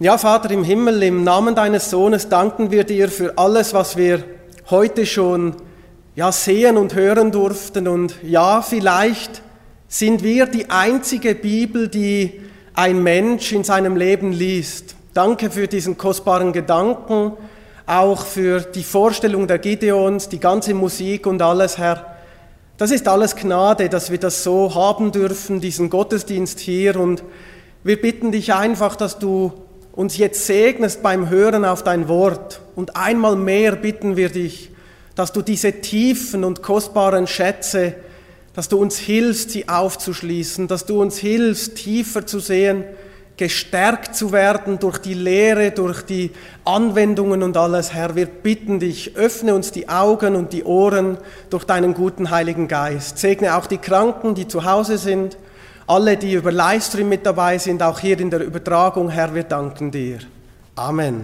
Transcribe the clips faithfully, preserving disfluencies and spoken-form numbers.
Ja, Vater im Himmel, im Namen deines Sohnes danken wir dir für alles, was wir heute schon ja, sehen und hören durften. Und ja, vielleicht sind wir die einzige Bibel, die ein Mensch in seinem Leben liest. Danke für diesen kostbaren Gedanken, auch für die Vorstellung der Gideons, die ganze Musik und alles, Herr. Das ist alles Gnade, dass wir das so haben dürfen, diesen Gottesdienst hier. Und wir bitten dich einfach, dass du uns jetzt segnest beim Hören auf dein Wort. Und einmal mehr bitten wir dich, dass du diese tiefen und kostbaren Schätze, dass du uns hilfst, sie aufzuschließen, dass du uns hilfst, tiefer zu sehen, gestärkt zu werden durch die Lehre, durch die Anwendungen und alles. Herr, wir bitten dich, öffne uns die Augen und die Ohren durch deinen guten Heiligen Geist. Segne auch die Kranken, die zu Hause sind, alle, die über Livestream mit dabei sind, auch hier in der Übertragung. Herr, wir danken dir. Amen.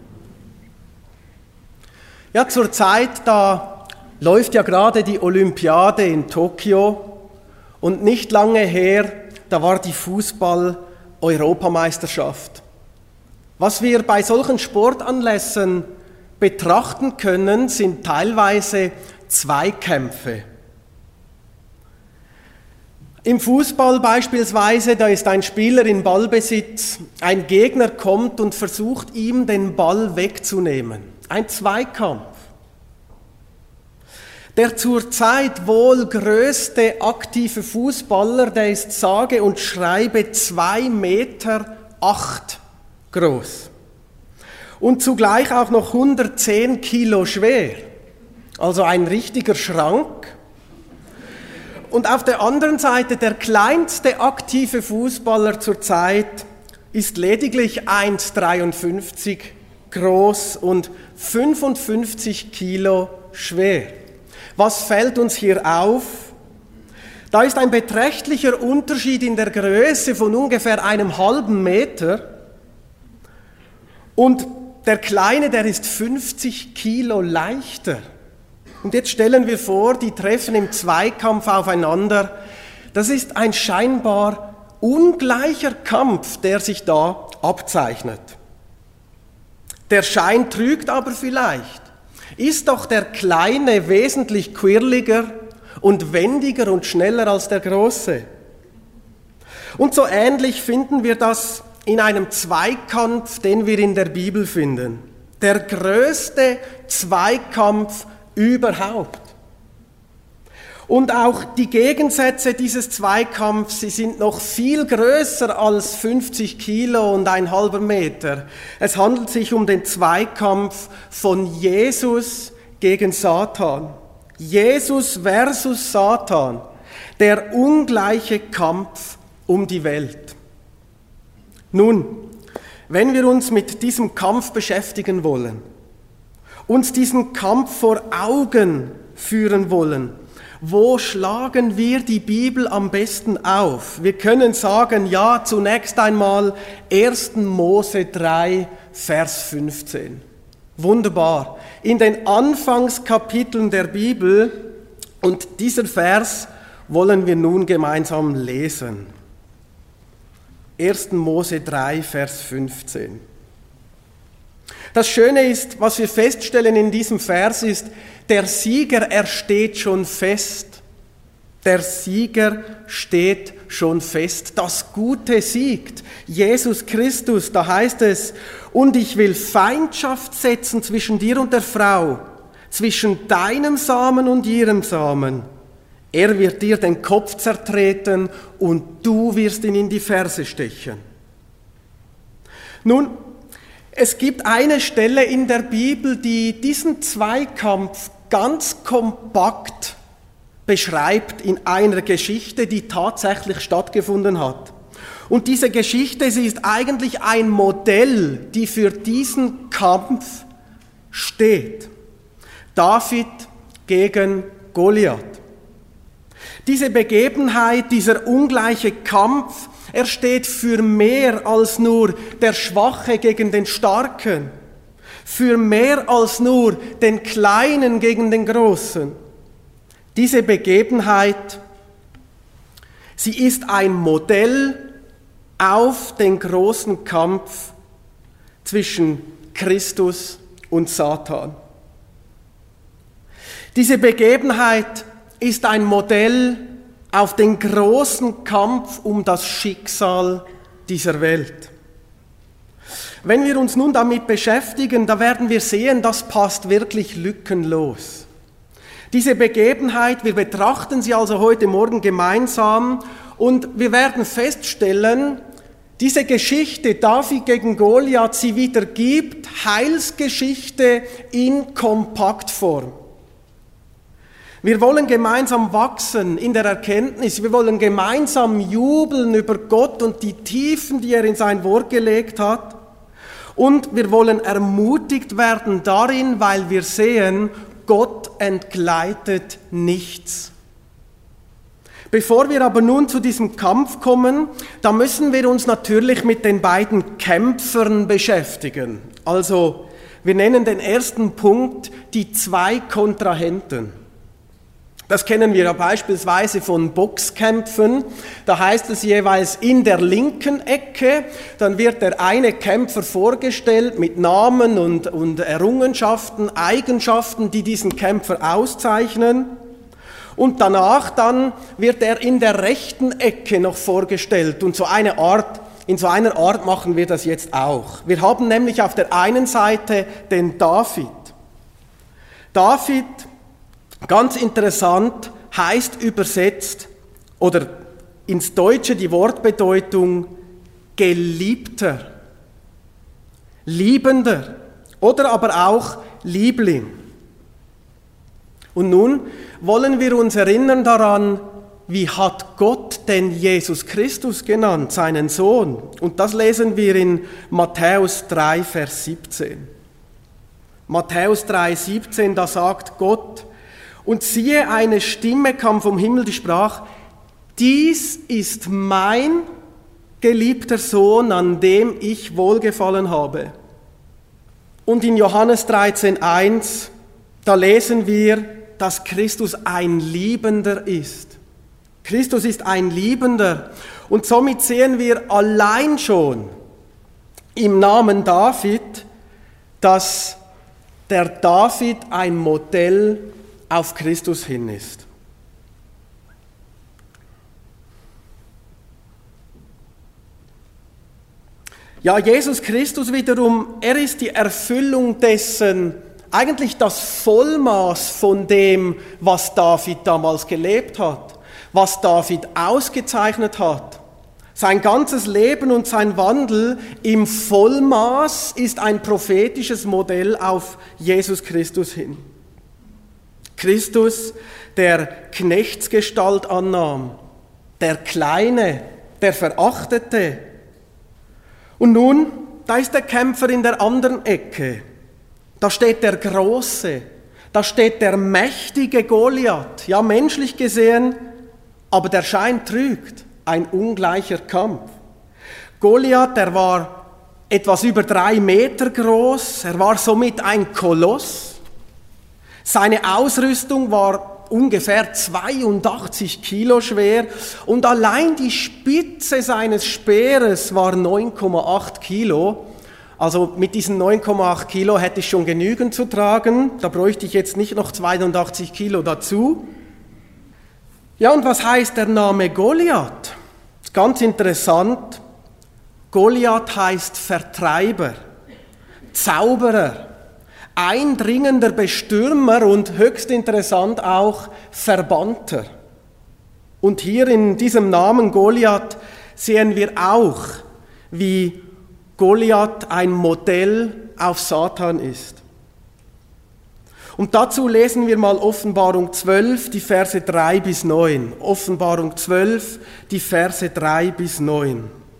Ja, zur Zeit, da läuft ja gerade die Olympiade in Tokio und nicht lange her, da war die Fußball-Europameisterschaft. Was wir bei solchen Sportanlässen betrachten können, sind teilweise Zweikämpfe. Im Fußball beispielsweise, da ist ein Spieler in Ballbesitz, ein Gegner kommt und versucht ihm den Ball wegzunehmen. Ein Zweikampf. Der zurzeit wohl größte aktive Fußballer, der ist sage und schreibe zwei Meter acht groß und zugleich auch noch hundertzehn Kilo schwer, also ein richtiger Schrank. Und auf der anderen Seite, der kleinste aktive Fußballer zurzeit ist lediglich eins Komma dreiundfünfzig groß und fünfundfünfzig Kilo schwer. Was fällt uns hier auf? Da ist ein beträchtlicher Unterschied in der Größe von ungefähr einem halben Meter. Und der Kleine, der ist fünfzig Kilo leichter. Und jetzt stellen wir vor, die treffen im Zweikampf aufeinander. Das ist ein scheinbar ungleicher Kampf, der sich da abzeichnet. Der Schein trügt aber vielleicht. Ist doch der Kleine wesentlich quirliger und wendiger und schneller als der Große. Und so ähnlich finden wir das in einem Zweikampf, den wir in der Bibel finden. Der größte Zweikampf überhaupt. Und auch die Gegensätze dieses Zweikampfs, sie sind noch viel größer als fünfzig Kilo und ein halber Meter. Es handelt sich um den Zweikampf von Jesus gegen Satan. Jesus versus Satan, der ungleiche Kampf um die Welt. Nun, wenn wir uns mit diesem Kampf beschäftigen wollen, uns diesen Kampf vor Augen führen wollen, wo schlagen wir die Bibel am besten auf? Wir können sagen, ja, zunächst einmal erster Mose drei, Vers fünfzehn. Wunderbar. In den Anfangskapiteln der Bibel, und dieser Vers wollen wir nun gemeinsam lesen. erster Mose drei, Vers fünfzehn. Das Schöne ist, was wir feststellen in diesem Vers ist, der Sieger, er steht schon fest. Der Sieger steht schon fest. Das Gute siegt. Jesus Christus, da heißt es, und ich will Feindschaft setzen zwischen dir und der Frau, zwischen deinem Samen und ihrem Samen. Er wird dir den Kopf zertreten und du wirst ihn in die Ferse stechen. Nun, es gibt eine Stelle in der Bibel, die diesen Zweikampf ganz kompakt beschreibt in einer Geschichte, die tatsächlich stattgefunden hat. Und diese Geschichte, sie ist eigentlich ein Modell, die für diesen Kampf steht. David gegen Goliath. Diese Begebenheit, dieser ungleiche Kampf, er steht für mehr als nur der Schwache gegen den Starken, für mehr als nur den Kleinen gegen den Großen. Diese Begebenheit, sie ist ein Modell auf den großen Kampf zwischen Christus und Satan. Diese Begebenheit ist ein Modell auf den großen Kampf um das Schicksal dieser Welt. Wenn wir uns nun damit beschäftigen, da werden wir sehen, das passt wirklich lückenlos. Diese Begebenheit, wir betrachten sie also heute Morgen gemeinsam und wir werden feststellen, diese Geschichte David gegen Goliath, sie wiedergibt Heilsgeschichte in Kompaktform. Wir wollen gemeinsam wachsen in der Erkenntnis, wir wollen gemeinsam jubeln über Gott und die Tiefen, die er in sein Wort gelegt hat. Und wir wollen ermutigt werden darin, weil wir sehen, Gott entgleitet nichts. Bevor wir aber nun zu diesem Kampf kommen, da müssen wir uns natürlich mit den beiden Kämpfern beschäftigen. Also, wir nennen den ersten Punkt die zwei Kontrahenten. Das kennen wir ja beispielsweise von Boxkämpfen. Da heißt es jeweils in der linken Ecke, dann wird der eine Kämpfer vorgestellt mit Namen und, und Errungenschaften, Eigenschaften, die diesen Kämpfer auszeichnen. Und danach dann wird er in der rechten Ecke noch vorgestellt. Und so eine Art, in so einer Art machen wir das jetzt auch. Wir haben nämlich auf der einen Seite den David. David, ganz interessant, heißt übersetzt oder ins Deutsche die Wortbedeutung Geliebter, Liebender oder aber auch Liebling. Und nun wollen wir uns erinnern daran, wie hat Gott denn Jesus Christus genannt, seinen Sohn? Und das lesen wir in Matthäus drei, Vers siebzehn. Matthäus drei, siebzehn, da sagt Gott: Und siehe, eine Stimme kam vom Himmel, die sprach: Dies ist mein geliebter Sohn, an dem ich Wohlgefallen habe. Und in Johannes dreizehn, eins, da lesen wir, dass Christus ein Liebender ist. Christus ist ein Liebender. Und somit sehen wir allein schon im Namen David, dass der David ein Modell auf Christus hin ist. Ja, Jesus Christus wiederum, er ist die Erfüllung dessen, eigentlich das Vollmaß von dem, was David damals gelebt hat, was David ausgezeichnet hat. Sein ganzes Leben und sein Wandel im Vollmaß ist ein prophetisches Modell auf Jesus Christus hin. Christus, der Knechtsgestalt annahm, der Kleine, der Verachtete. Und nun, da ist der Kämpfer in der anderen Ecke. Da steht der Große, da steht der mächtige Goliath, ja menschlich gesehen, aber der Schein trügt, ein ungleicher Kampf. Goliath, der war etwas über drei Meter groß, er war somit ein Koloss. Seine Ausrüstung war ungefähr zweiundachtzig Kilo schwer und allein die Spitze seines Speeres war neun Komma acht Kilo. Also mit diesen neun Komma acht Kilo hätte ich schon genügend zu tragen, da bräuchte ich jetzt nicht noch zweiundachtzig Kilo dazu. Ja, und was heißt der Name Goliath? Ganz interessant, Goliath heißt Vertreiber, Zauberer, eindringender Bestürmer und höchst interessant auch Verbannter. Und hier in diesem Namen Goliath sehen wir auch, wie Goliath ein Modell auf Satan ist. Und dazu lesen wir mal Offenbarung zwölf, die Verse drei bis neun. Offenbarung zwölf, die Verse drei bis neun.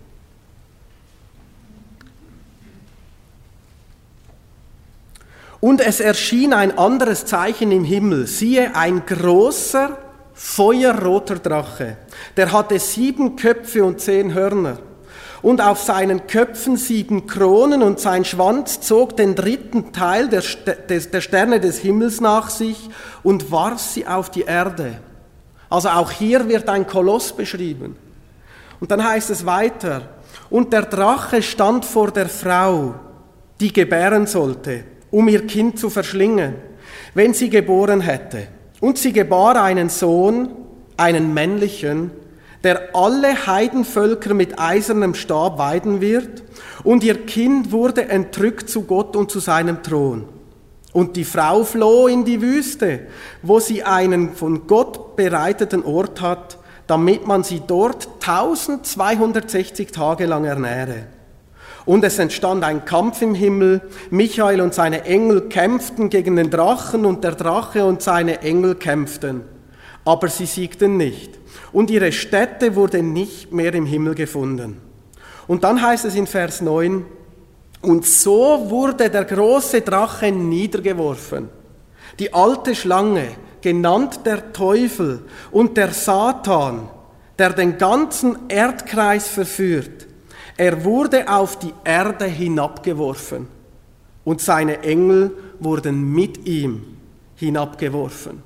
Und es erschien ein anderes Zeichen im Himmel, siehe, ein großer, feuerroter Drache, der hatte sieben Köpfe und zehn Hörner. Und auf seinen Köpfen sieben Kronen und sein Schwanz zog den dritten Teil der, der Sterne des Himmels nach sich und warf sie auf die Erde. Also auch hier wird ein Koloss beschrieben. Und dann heißt es weiter, und der Drache stand vor der Frau die gebären sollte, um ihr Kind zu verschlingen, wenn sie geboren hätte. Und sie gebar einen Sohn, einen männlichen, der alle Heidenvölker mit eisernem Stab weiden wird, und ihr Kind wurde entrückt zu Gott und zu seinem Thron. Und die Frau floh in die Wüste, wo sie einen von Gott bereiteten Ort hat, damit man sie dort eintausendzweihundertsechzig Tage lang ernähre. Und es entstand ein Kampf im Himmel. Michael und seine Engel kämpften gegen den Drachen, und der Drache und seine Engel kämpften. Aber sie siegten nicht. Und ihre Stätte wurde nicht mehr im Himmel gefunden. Und dann heißt es in Vers neun, und so wurde der große Drache niedergeworfen, die alte Schlange, genannt der Teufel und der Satan, der den ganzen Erdkreis verführt. Er wurde auf die Erde hinabgeworfen und seine Engel wurden mit ihm hinabgeworfen.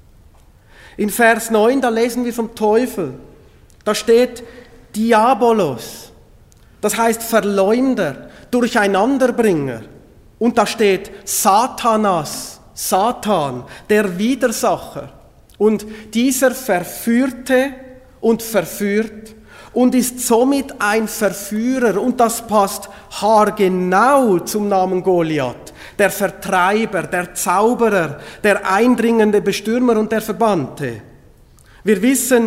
In Vers neun, da lesen wir vom Teufel. Da steht Diabolos, das heißt Verleumder, Durcheinanderbringer. Und da steht Satanas, Satan, der Widersacher. Und dieser verführte und verführt und ist somit ein Verführer. Und das passt haargenau zum Namen Goliath. Der Vertreiber, der Zauberer, der eindringende Bestürmer und der Verbannte. Wir wissen,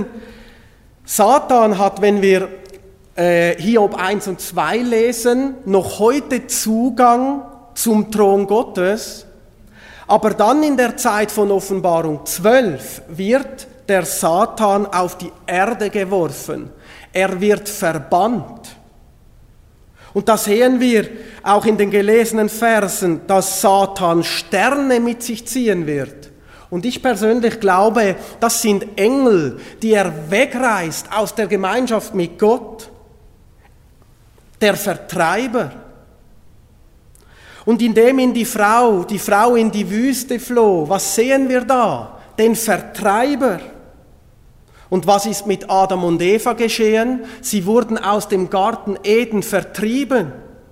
Satan hat, wenn wir äh, Hiob eins und zwei lesen, noch heute Zugang zum Thron Gottes. Aber dann in der Zeit von Offenbarung zwölf wird der Satan auf die Erde geworfen. Er wird verbannt. Und da sehen wir auch in den gelesenen Versen, dass Satan Sterne mit sich ziehen wird. Und ich persönlich glaube, das sind Engel, die er wegreißt aus der Gemeinschaft mit Gott. Der Vertreiber. Und indem ihn die Frau, die Frau in die Wüste floh, was sehen wir da? Den Vertreiber. Und was ist mit Adam und Eva geschehen? Sie wurden aus dem Garten Eden vertrieben.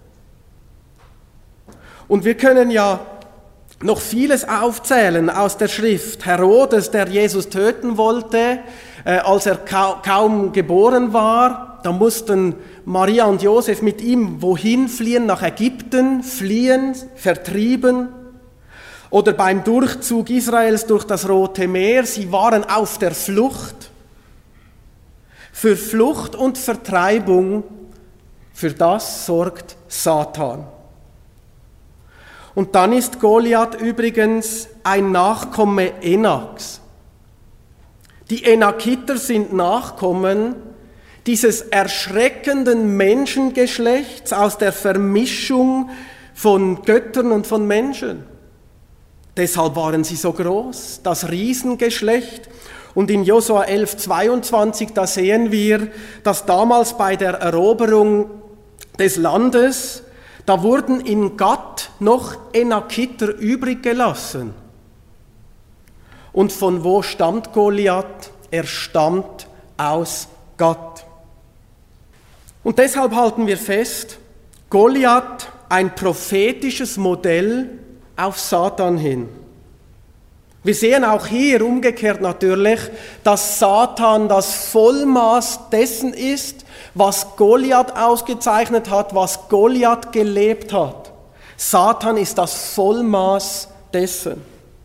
Und wir können ja noch vieles aufzählen aus der Schrift. Herodes, der Jesus töten wollte, äh, als er ka- kaum geboren war, da mussten Maria und Josef mit ihm wohin fliehen? Nach Ägypten, fliehen, vertrieben. Oder beim Durchzug Israels durch das Rote Meer, sie waren auf der Flucht. Für Flucht und Vertreibung, für das sorgt Satan. Und dann ist Goliath übrigens ein Nachkomme Enaks. Die Enakiter sind Nachkommen dieses erschreckenden Menschengeschlechts aus der Vermischung von Göttern und von Menschen. Deshalb waren sie so groß, das Riesengeschlecht. Und in Josua elf zweiundzwanzig, da sehen wir, dass damals bei der Eroberung des Landes, da wurden in Gat noch Enakiter übrig gelassen. Und von wo stammt Goliath? Er stammt aus Gat. Und deshalb halten wir fest, Goliath, ein prophetisches Modell auf Satan hin. Wir sehen auch hier umgekehrt natürlich, dass Satan das Vollmaß dessen ist, was Goliath ausgezeichnet hat, was Goliath gelebt hat. Satan ist das Vollmaß dessen.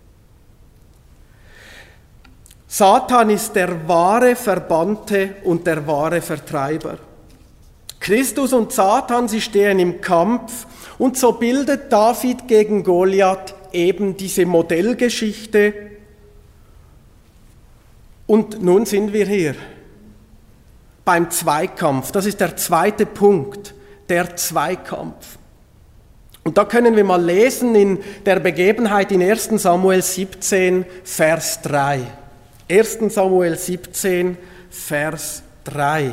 Satan ist der wahre Verbannte und der wahre Vertreiber. Christus und Satan, sie stehen im Kampf, und so bildet David gegen Goliath eben diese Modellgeschichte. Und nun sind wir hier beim Zweikampf. Das ist der zweite Punkt, der Zweikampf. Und da können wir mal lesen in der Begebenheit in erster Samuel siebzehn, Vers drei. erster Samuel siebzehn, Vers drei.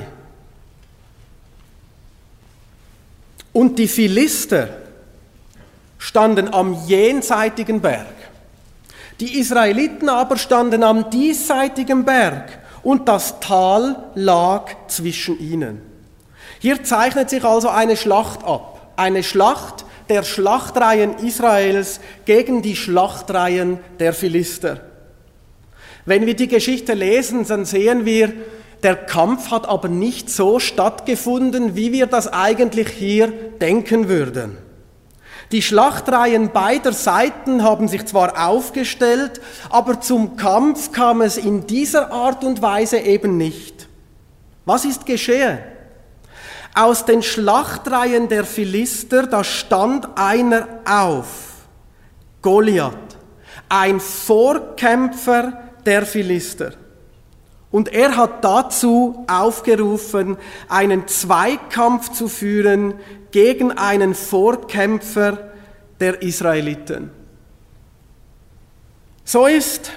Und die Philister standen am jenseitigen Berg. Die Israeliten aber standen am diesseitigen Berg und das Tal lag zwischen ihnen. Hier zeichnet sich also eine Schlacht ab. Eine Schlacht der Schlachtreihen Israels gegen die Schlachtreihen der Philister. Wenn wir die Geschichte lesen, dann sehen wir, der Kampf hat aber nicht so stattgefunden, wie wir das eigentlich hier denken würden. Die Schlachtreihen beider Seiten haben sich zwar aufgestellt, aber zum Kampf kam es in dieser Art und Weise eben nicht. Was ist geschehen? Aus den Schlachtreihen der Philister, da stand einer auf, Goliath, ein Vorkämpfer der Philister. Und er hat dazu aufgerufen, einen Zweikampf zu führen gegen einen Vorkämpfer der Israeliten. So ist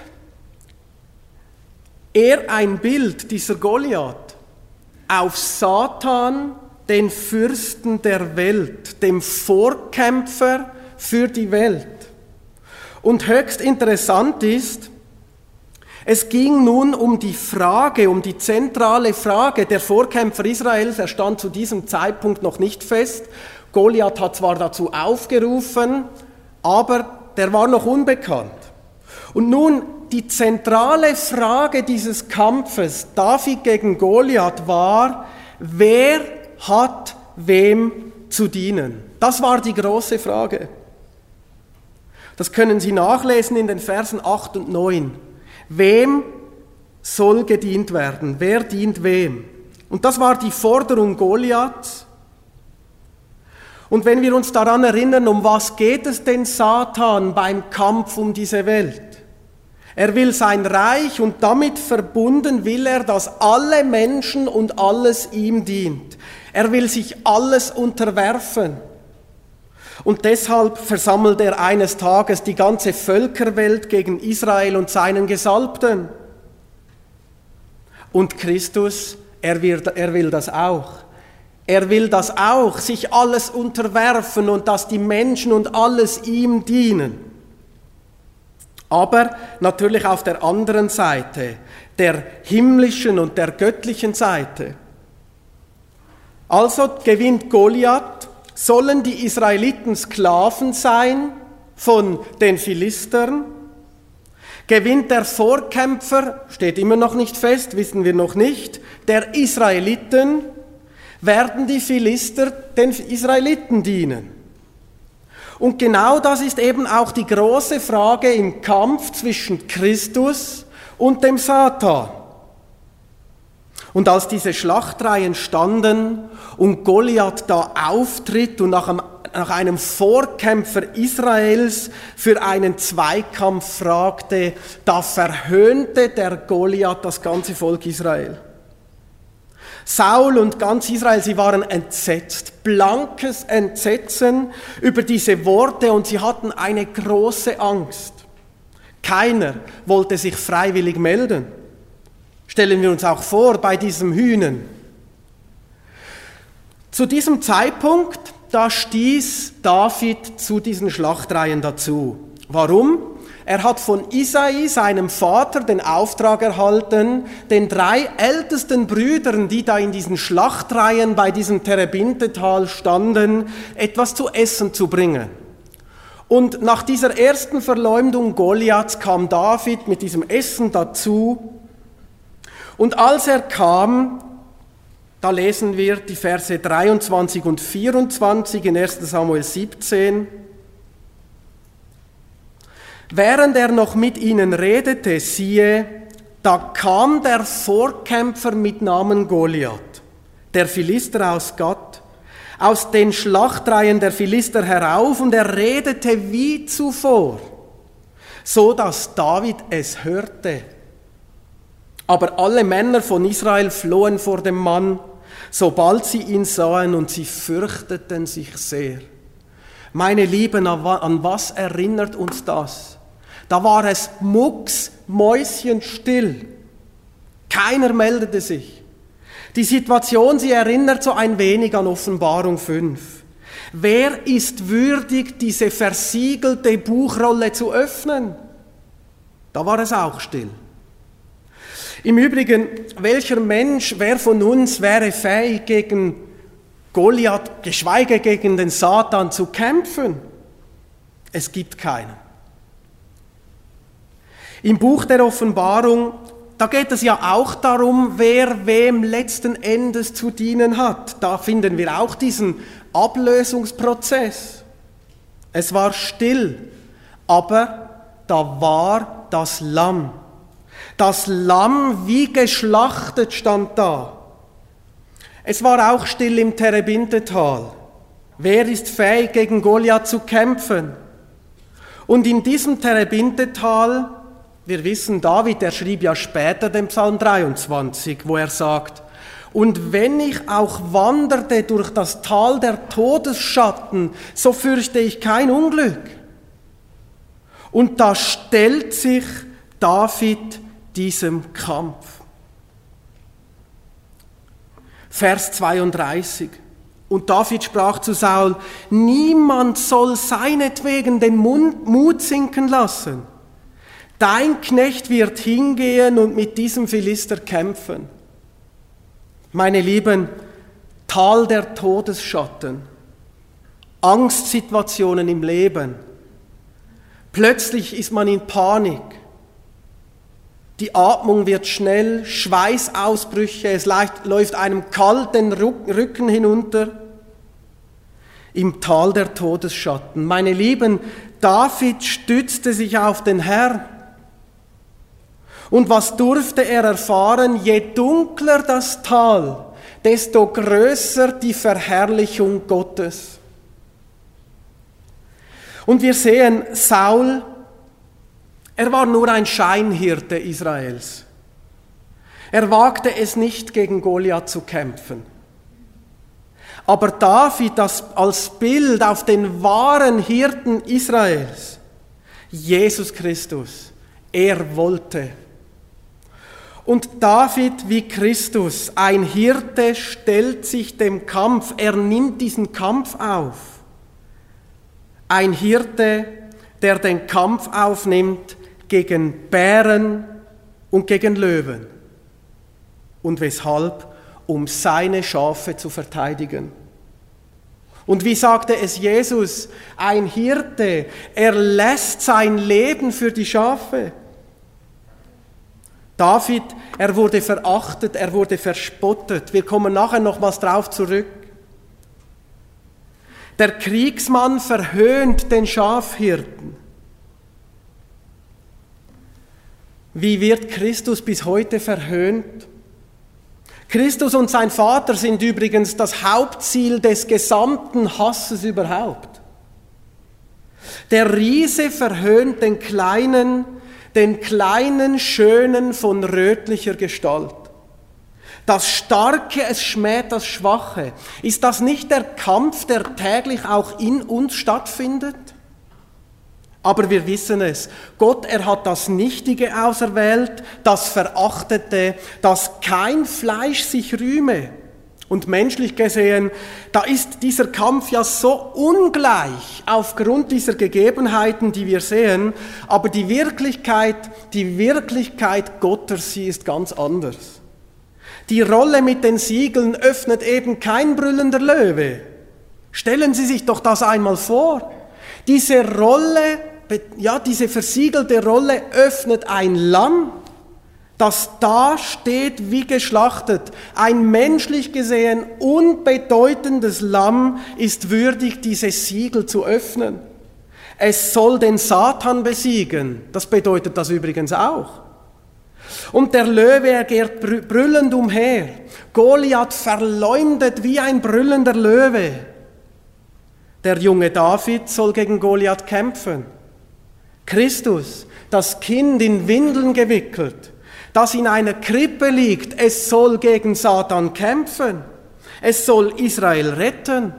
er ein Bild, dieser Goliath, auf Satan, den Fürsten der Welt, dem Vorkämpfer für die Welt. Und höchst interessant ist, es ging nun um die Frage, um die zentrale Frage. Der Vorkämpfer Israels, er stand zu diesem Zeitpunkt noch nicht fest. Goliath hat zwar dazu aufgerufen, aber der war noch unbekannt. Und nun die zentrale Frage dieses Kampfes, David gegen Goliath, war, wer hat wem zu dienen? Das war die große Frage. Das können Sie nachlesen in den Versen acht und neun. Wem soll gedient werden? Wer dient wem? Und das war die Forderung Goliaths. Und wenn wir uns daran erinnern, um was geht es denn Satan beim Kampf um diese Welt? Er will sein Reich und damit verbunden will er, dass alle Menschen und alles ihm dient. Er will sich alles unterwerfen. Und deshalb versammelt er eines Tages die ganze Völkerwelt gegen Israel und seinen Gesalbten. Und Christus, er will, er will das auch. Er will das auch, sich alles unterwerfen und dass die Menschen und alles ihm dienen. Aber natürlich auf der anderen Seite, der himmlischen und der göttlichen Seite. Also gewinnt Goliath. Sollen die Israeliten Sklaven sein von den Philistern? Gewinnt der Vorkämpfer, steht immer noch nicht fest, wissen wir noch nicht, der Israeliten? Werden die Philister den Israeliten dienen? Und genau das ist eben auch die große Frage im Kampf zwischen Christus und dem Satan. Und als diese Schlachtreihen standen und Goliath da auftritt und nach einem, nach einem Vorkämpfer Israels für einen Zweikampf fragte, da verhöhnte der Goliath das ganze Volk Israel. Saul und ganz Israel, sie waren entsetzt, blankes Entsetzen über diese Worte und sie hatten eine große Angst. Keiner wollte sich freiwillig melden. Stellen wir uns auch vor bei diesem Hühnen. Zu diesem Zeitpunkt, da stieß David zu diesen Schlachtreihen dazu. Warum? Er hat von Isai, seinem Vater, den Auftrag erhalten, den drei ältesten Brüdern, die da in diesen Schlachtreihen bei diesem Terebintetal standen, etwas zu essen zu bringen. Und nach dieser ersten Verleumdung Goliaths kam David mit diesem Essen dazu. Und als er kam, da lesen wir die Verse dreiundzwanzig und vierundzwanzig in erster Samuel siebzehn. Während er noch mit ihnen redete, siehe, da kam der Vorkämpfer mit Namen Goliath, der Philister aus Gath, aus den Schlachtreihen der Philister herauf, und er redete wie zuvor, so dass David es hörte. Aber alle Männer von Israel flohen vor dem Mann, sobald sie ihn sahen, und sie fürchteten sich sehr. Meine Lieben, an was erinnert uns das? Da war es mucksmäuschenstill. Keiner meldete sich. Die Situation, sie erinnert so ein wenig an Offenbarung fünf. Wer ist würdig, diese versiegelte Buchrolle zu öffnen? Da war es auch still. Im Übrigen, welcher Mensch, wer von uns wäre fähig, gegen Goliath, geschweige gegen den Satan zu kämpfen? Es gibt keinen. Im Buch der Offenbarung, da geht es ja auch darum, wer wem letzten Endes zu dienen hat. Da finden wir auch diesen Ablösungsprozess. Es war still, aber da war das Lamm. Das Lamm wie geschlachtet stand da. Es war auch still im Terebintetal. Wer ist fähig, gegen Goliath zu kämpfen? Und in diesem Terebintetal, wir wissen, David, er schrieb ja später den Psalm dreiundzwanzig, wo er sagt, und wenn ich auch wanderte durch das Tal der Todesschatten, so fürchte ich kein Unglück. Und da stellt sich David diesem Kampf. Vers zweiunddreißig. Und David sprach zu Saul, niemand soll seinetwegen den Mut sinken lassen. Dein Knecht wird hingehen und mit diesem Philister kämpfen. Meine Lieben, Tal der Todesschatten, Angstsituationen im Leben. Plötzlich ist man in Panik. Die Atmung wird schnell, Schweißausbrüche, es läuft einem kalt den Rücken hinunter. Im Tal der Todesschatten. Meine Lieben, David stützte sich auf den Herrn. Und was durfte er erfahren? Je dunkler das Tal, desto größer die Verherrlichung Gottes. Und wir sehen, Saul, er war nur ein Scheinhirte Israels. Er wagte es nicht, gegen Goliath zu kämpfen. Aber David, das als Bild auf den wahren Hirten Israels, Jesus Christus, er wollte. Und David wie Christus, ein Hirte, stellt sich dem Kampf, er nimmt diesen Kampf auf. Ein Hirte, der den Kampf aufnimmt gegen Bären und gegen Löwen. Und weshalb? Um seine Schafe zu verteidigen. Und wie sagte es Jesus? Ein Hirte, er lässt sein Leben für die Schafe. David, er wurde verachtet, er wurde verspottet. Wir kommen nachher nochmals drauf zurück. Der Kriegsmann verhöhnt den Schafhirten. Wie wird Christus bis heute verhöhnt? Christus und sein Vater sind übrigens das Hauptziel des gesamten Hasses überhaupt. Der Riese verhöhnt den Kleinen, den kleinen Schönen von rötlicher Gestalt. Das Starke, es schmäht das Schwache. Ist das nicht der Kampf, der täglich auch in uns stattfindet? Aber wir wissen es, Gott, er hat das Nichtige auserwählt, das Verachtete, dass kein Fleisch sich rühme. Und menschlich gesehen, da ist dieser Kampf ja so ungleich aufgrund dieser Gegebenheiten, die wir sehen, aber die Wirklichkeit, die Wirklichkeit Gottes, sie ist ganz anders. Die Rolle mit den Siegeln öffnet eben kein brüllender Löwe. Stellen Sie sich doch das einmal vor. Diese Rolle, ja, diese versiegelte Rolle öffnet ein Lamm, das da steht wie geschlachtet. Ein menschlich gesehen unbedeutendes Lamm ist würdig, dieses Siegel zu öffnen. Es soll den Satan besiegen. Das bedeutet das übrigens auch. Und der Löwe, er geht brüllend umher. Goliath verleumdet wie ein brüllender Löwe. Der junge David soll gegen Goliath kämpfen. Christus, das Kind in Windeln gewickelt, das in einer Krippe liegt, es soll gegen Satan kämpfen. Es soll Israel retten.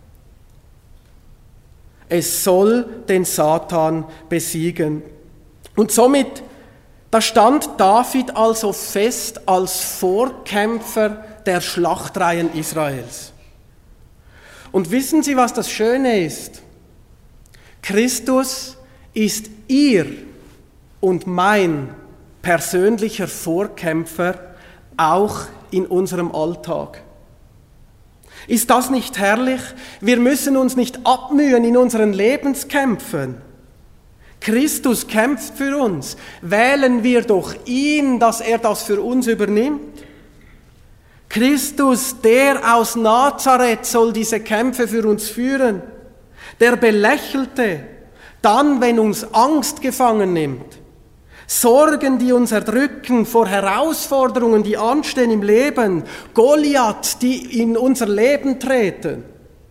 Es soll den Satan besiegen. Und somit, da stand David also fest als Vorkämpfer der Schlachtreihen Israels. Und wissen Sie, was das Schöne ist? Christus ist ihr und mein persönlicher Vorkämpfer auch in unserem Alltag. Ist das nicht herrlich? Wir müssen uns nicht abmühen in unseren Lebenskämpfen. Christus kämpft für uns. Wählen wir doch ihn, dass er das für uns übernimmt. Christus, der aus Nazareth, soll diese Kämpfe für uns führen. Der Belächelte, dann, wenn uns Angst gefangen nimmt. Sorgen, die uns erdrücken vor Herausforderungen, die anstehen im Leben. Goliath, die in unser Leben treten.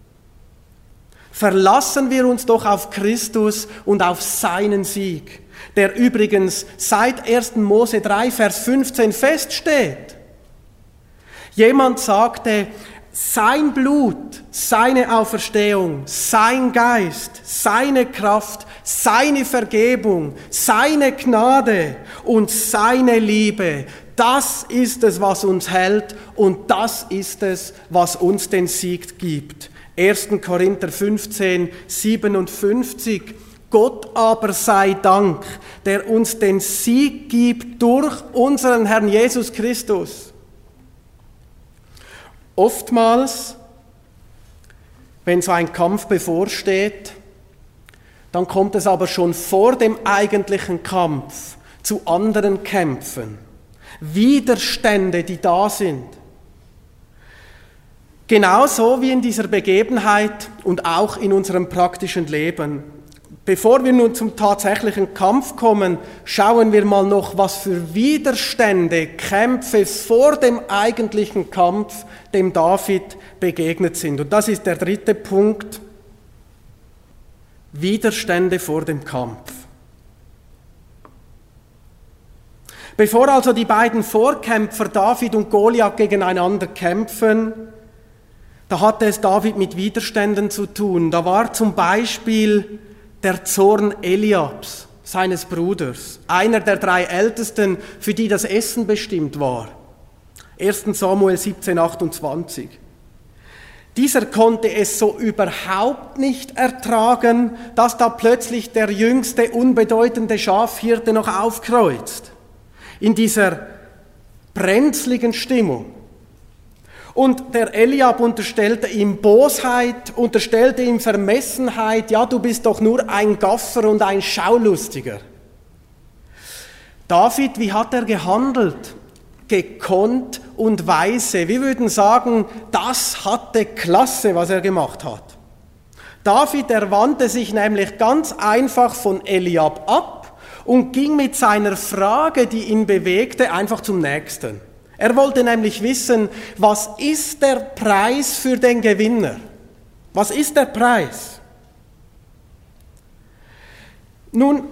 Verlassen wir uns doch auf Christus und auf seinen Sieg, der übrigens seit ersten Mose drei, Vers fünfzehn feststeht. Jemand sagte, sein Blut, seine Auferstehung, sein Geist, seine Kraft, seine Vergebung, seine Gnade und seine Liebe, das ist es, was uns hält und das ist es, was uns den Sieg gibt. erster Korinther fünfzehn, siebenundfünfzig. Gott aber sei Dank, der uns den Sieg gibt durch unseren Herrn Jesus Christus. Oftmals, wenn so ein Kampf bevorsteht, dann kommt es aber schon vor dem eigentlichen Kampf zu anderen Kämpfen, Widerstände, die da sind. Genauso wie in dieser Begebenheit und auch in unserem praktischen Leben. Bevor wir nun zum tatsächlichen Kampf kommen, schauen wir mal noch, was für Widerstände, Kämpfe vor dem eigentlichen Kampf dem David begegnet sind. Und das ist der dritte Punkt, Widerstände vor dem Kampf. Bevor also die beiden Vorkämpfer David und Goliath gegeneinander kämpfen, da hatte es David mit Widerständen zu tun. Da war zum Beispiel der Zorn Eliabs, seines Bruders, einer der drei Ältesten, für die das Essen bestimmt war. erster Samuel siebzehn, achtundzwanzig. Dieser konnte es so überhaupt nicht ertragen, dass da plötzlich der jüngste, unbedeutende Schafhirte noch aufkreuzt. In dieser brenzligen Stimmung. Und der Eliab unterstellte ihm Bosheit, unterstellte ihm Vermessenheit. Ja, du bist doch nur ein Gaffer und ein Schaulustiger. David, wie hat er gehandelt? Gekonnt und weise. Wir würden sagen, das hatte Klasse, was er gemacht hat. David, er wandte sich nämlich ganz einfach von Eliab ab und ging mit seiner Frage, die ihn bewegte, einfach zum Nächsten. Er wollte nämlich wissen, was ist der Preis für den Gewinner? Was ist der Preis? Nun,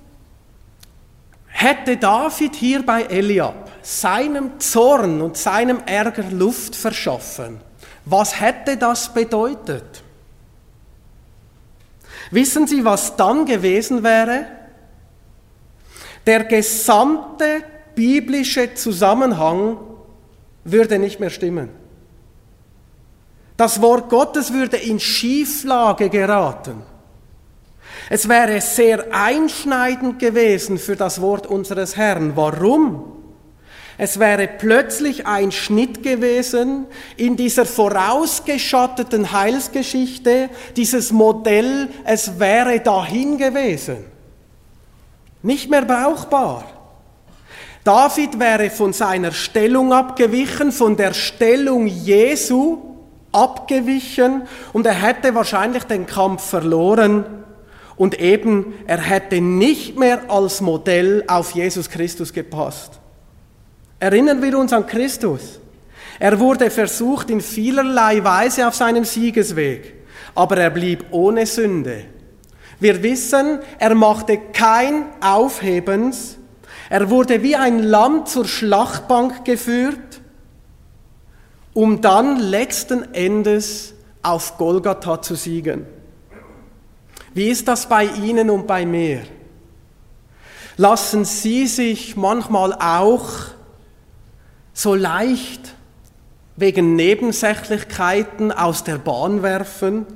hätte David hier bei Eliab seinem Zorn und seinem Ärger Luft verschaffen, was hätte das bedeutet? Wissen Sie, was dann gewesen wäre? Der gesamte biblische Zusammenhang würde nicht mehr stimmen. Das Wort Gottes würde in Schieflage geraten. Es wäre sehr einschneidend gewesen für das Wort unseres Herrn. Warum? Es wäre plötzlich ein Schnitt gewesen in dieser vorausgeschatteten Heilsgeschichte, dieses Modell, es wäre dahin gewesen. Nicht mehr brauchbar. David wäre von seiner Stellung abgewichen, von der Stellung Jesu abgewichen und er hätte wahrscheinlich den Kampf verloren und eben er hätte nicht mehr als Modell auf Jesus Christus gepasst. Erinnern wir uns an Christus. Er wurde versucht in vielerlei Weise auf seinem Siegesweg, aber er blieb ohne Sünde. Wir wissen, er machte kein Aufhebens. Er wurde wie ein Lamm zur Schlachtbank geführt, um dann letzten Endes auf Golgatha zu siegen. Wie ist das bei Ihnen und bei mir? Lassen Sie sich manchmal auch so leicht wegen Nebensächlichkeiten aus der Bahn werfen,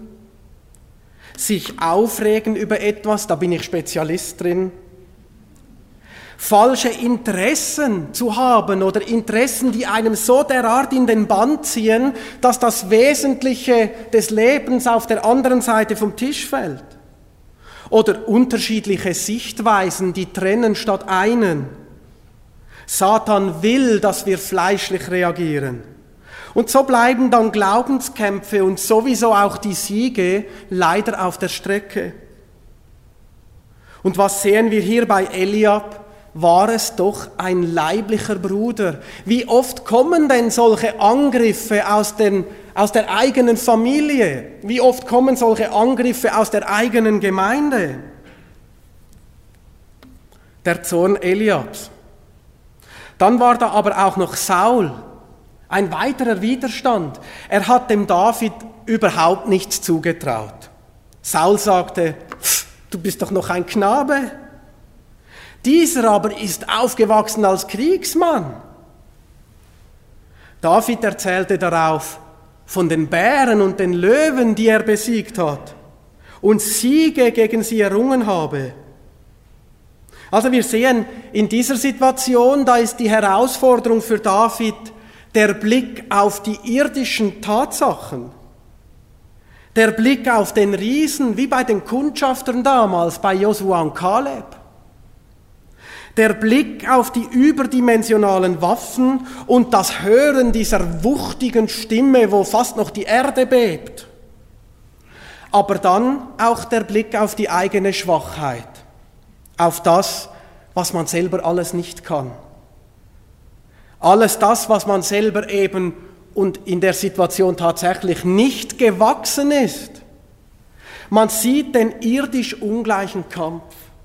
sich aufregen über etwas, da bin ich Spezialist drin. falsche Interessen zu haben oder Interessen, die einem so derart in den Bann ziehen, dass das Wesentliche des Lebens auf der anderen Seite vom Tisch fällt. Oder unterschiedliche Sichtweisen, die trennen statt einen. Satan will, dass wir fleischlich reagieren. Und so bleiben dann Glaubenskämpfe und sowieso auch die Siege leider auf der Strecke. Und was sehen wir hier bei Eliab? War es doch ein leiblicher Bruder. Wie oft kommen denn solche Angriffe aus, den, aus der eigenen Familie? Wie oft kommen solche Angriffe aus der eigenen Gemeinde? Der Zorn Eliabs. Dann war da aber auch noch Saul, ein weiterer Widerstand. Er hat dem David überhaupt nichts zugetraut. Saul sagte, du bist doch noch ein Knabe. Dieser aber ist aufgewachsen als Kriegsmann. David erzählte darauf von den Bären und den Löwen, die er besiegt hat und Siege gegen sie errungen habe. Also wir sehen in dieser Situation, da ist die Herausforderung für David der Blick auf die irdischen Tatsachen, der Blick auf den Riesen, wie bei den Kundschaftern damals, bei Josua und Kaleb. Der Blick auf die überdimensionalen Waffen und das Hören dieser wuchtigen Stimme, wo fast noch die Erde bebt. Aber dann auch der Blick auf die eigene Schwachheit, auf das, was man selber alles nicht kann. Alles das, was man selber eben und in der Situation tatsächlich nicht gewachsen ist. Man sieht den irdisch ungleichen Kampf.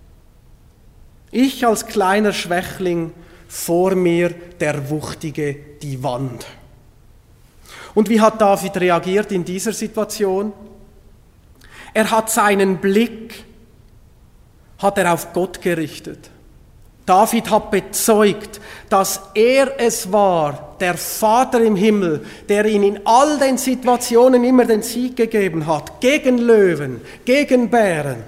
Ich als kleiner Schwächling, vor mir der Wuchtige, die Wand. Und wie hat David reagiert in dieser Situation? Er hat seinen Blick, hat er auf Gott gerichtet. David hat bezeugt, dass er es war, der Vater im Himmel, der ihn in all den Situationen immer den Sieg gegeben hat, gegen Löwen, gegen Bären.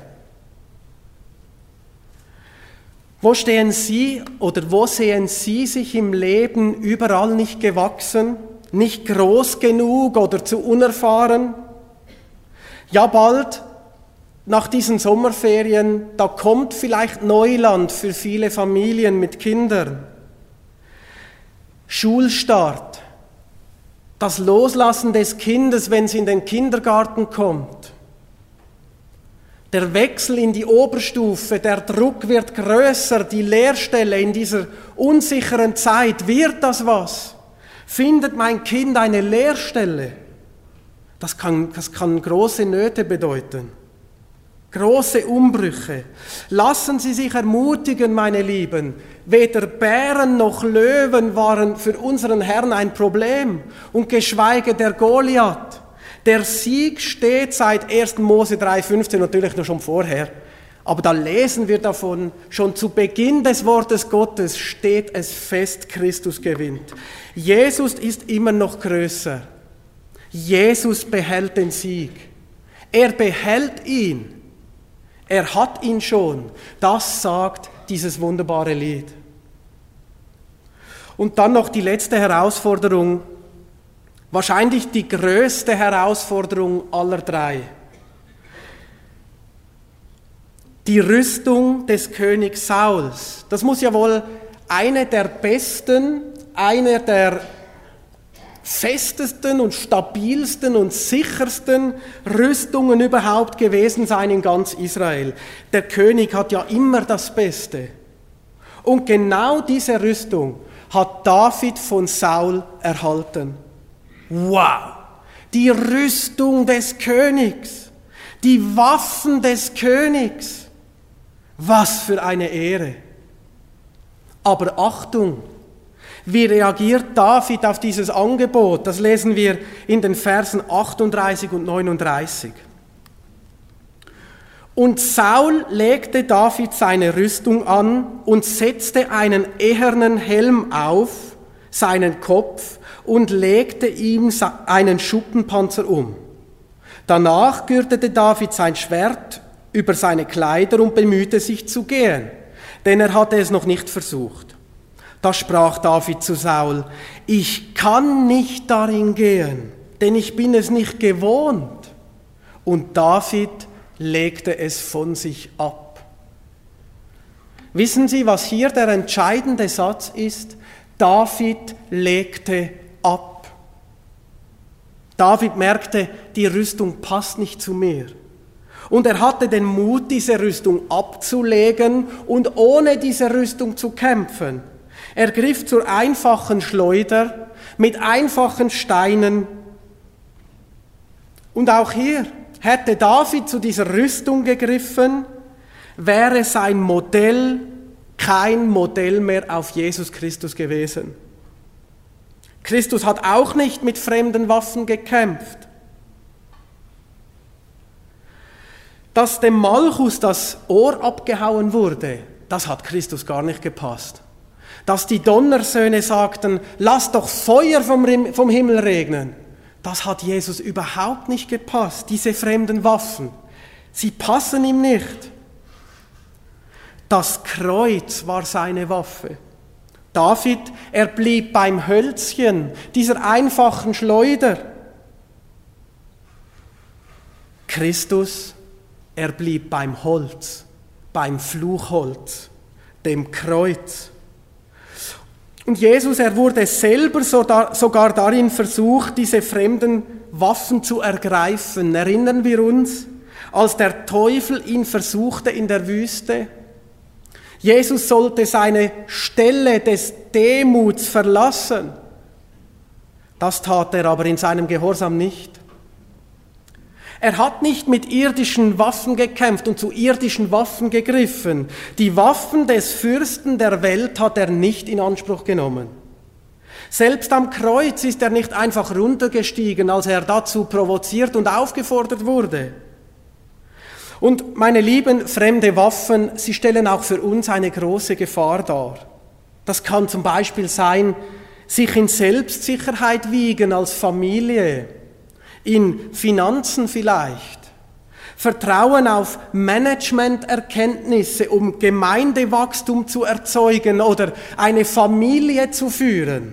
Wo stehen Sie oder wo sehen Sie sich im Leben überall nicht gewachsen, nicht groß genug oder zu unerfahren? Ja, bald, nach diesen Sommerferien, da kommt vielleicht Neuland für viele Familien mit Kindern. Schulstart, das Loslassen des Kindes, wenn es in den Kindergarten kommt. Der Wechsel in die Oberstufe, der Druck wird größer, die Lehrstelle in dieser unsicheren Zeit, wird das was? Findet mein Kind eine Lehrstelle? Das kann, das kann große Nöte bedeuten, große Umbrüche. Lassen Sie sich ermutigen, meine Lieben, weder Bären noch Löwen waren für unseren Herrn ein Problem und geschweige der Goliath. Der Sieg steht seit ersten Mose drei fünfzehn, natürlich noch schon vorher, aber da lesen wir davon, schon zu Beginn des Wortes Gottes steht es fest, Christus gewinnt. Jesus ist immer noch größer. Jesus behält den Sieg. Er behält ihn. Er hat ihn schon. Das sagt dieses wunderbare Lied. Und dann noch die letzte Herausforderung, wahrscheinlich die größte Herausforderung aller drei. Die Rüstung des Königs Sauls. Das muss ja wohl eine der besten, eine der festesten und stabilsten und sichersten Rüstungen überhaupt gewesen sein in ganz Israel. Der König hat ja immer das Beste. Und genau diese Rüstung hat David von Saul erhalten. Wow! Die Rüstung des Königs, die Waffen des Königs. Was für eine Ehre! Aber Achtung! Wie reagiert David auf dieses Angebot? Das lesen wir in den Versen achtunddreißig und neununddreißig. Und Saul legte David seine Rüstung an und setzte einen ehernen Helm auf, seinen Kopf, und legte ihm einen Schuppenpanzer um. Danach gürtete David sein Schwert über seine Kleider und bemühte sich zu gehen. denn er hatte es noch nicht versucht. Da sprach David zu Saul: Ich kann nicht darin gehen, denn ich bin es nicht gewohnt. Und David legte es von sich ab. Wissen Sie, was hier der entscheidende Satz ist? David legte ab. David merkte, die Rüstung passt nicht zu mir. Und er hatte den Mut, diese Rüstung abzulegen und ohne diese Rüstung zu kämpfen. Er griff zur einfachen Schleuder mit einfachen Steinen. Und auch hier hätte David zu dieser Rüstung gegriffen, wäre sein Modell kein Modell mehr auf Jesus Christus gewesen. Christus hat auch nicht mit fremden Waffen gekämpft. Dass dem Malchus das Ohr abgehauen wurde, das hat Christus gar nicht gepasst. Dass die Donnersöhne sagten, lass doch Feuer vom, vom Himmel regnen, das hat Jesus überhaupt nicht gepasst, diese fremden Waffen. Sie passen ihm nicht. Das Kreuz war seine Waffe. David, er blieb beim Hölzchen, dieser einfachen Schleuder. Christus, er blieb beim Holz, beim Fluchholz, dem Kreuz. Und Jesus, er wurde selber sogar darin versucht, diese fremden Waffen zu ergreifen. Erinnern wir uns, als der Teufel ihn versuchte in der Wüste? Jesus sollte seine Stelle des Demuts verlassen. Das tat er aber in seinem Gehorsam nicht. Er hat nicht mit irdischen Waffen gekämpft und zu irdischen Waffen gegriffen. Die Waffen des Fürsten der Welt hat er nicht in Anspruch genommen. Selbst am Kreuz ist er nicht einfach runtergestiegen, als er dazu provoziert und aufgefordert wurde. Und meine lieben, fremde Waffen, sie stellen auch für uns eine große Gefahr dar. Das kann zum Beispiel sein, sich in Selbstsicherheit wiegen als Familie, in Finanzen vielleicht, Vertrauen auf Managementerkenntnisse, um Gemeindewachstum zu erzeugen oder eine Familie zu führen.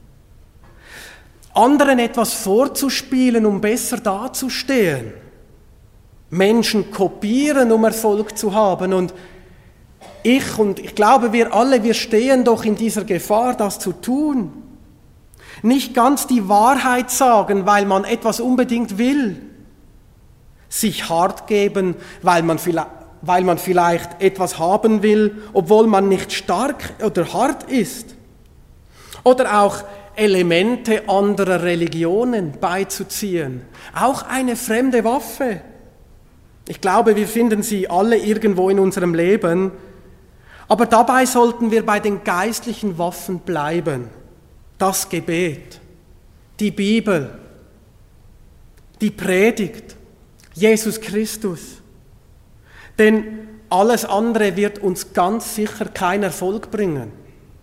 Anderen etwas vorzuspielen, um besser dazustehen. Menschen kopieren, um Erfolg zu haben. Und ich und ich glaube, wir alle, wir stehen doch in dieser Gefahr, das zu tun. Nicht ganz die Wahrheit sagen, weil man etwas unbedingt will. Sich hart geben, weil man vielleicht, weil man vielleicht etwas haben will, obwohl man nicht stark oder hart ist. Oder auch Elemente anderer Religionen beizuziehen. Auch eine fremde Waffe. Ich glaube, wir finden sie alle irgendwo in unserem Leben. Aber dabei sollten wir bei den geistlichen Waffen bleiben. Das Gebet, die Bibel, die Predigt, Jesus Christus. Denn alles andere wird uns ganz sicher keinen Erfolg bringen.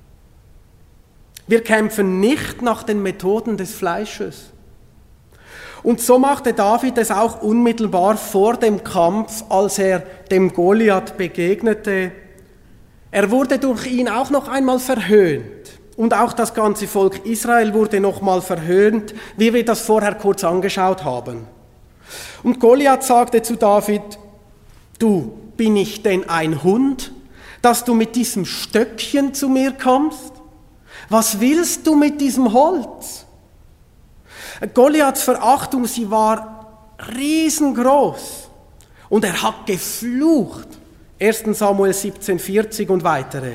Wir kämpfen nicht nach den Methoden des Fleisches. Und so machte David es auch unmittelbar vor dem Kampf, als er dem Goliath begegnete. Er wurde durch ihn auch noch einmal verhöhnt. Und auch das ganze Volk Israel wurde nochmal verhöhnt, wie wir das vorher kurz angeschaut haben. Und Goliath sagte zu David, du, bin ich denn ein Hund, dass du mit diesem Stöckchen zu mir kommst? Was willst du mit diesem Holz? Goliaths Verachtung, sie war riesengroß. Und er hat geflucht. erster Samuel siebzehn vierzig und weitere.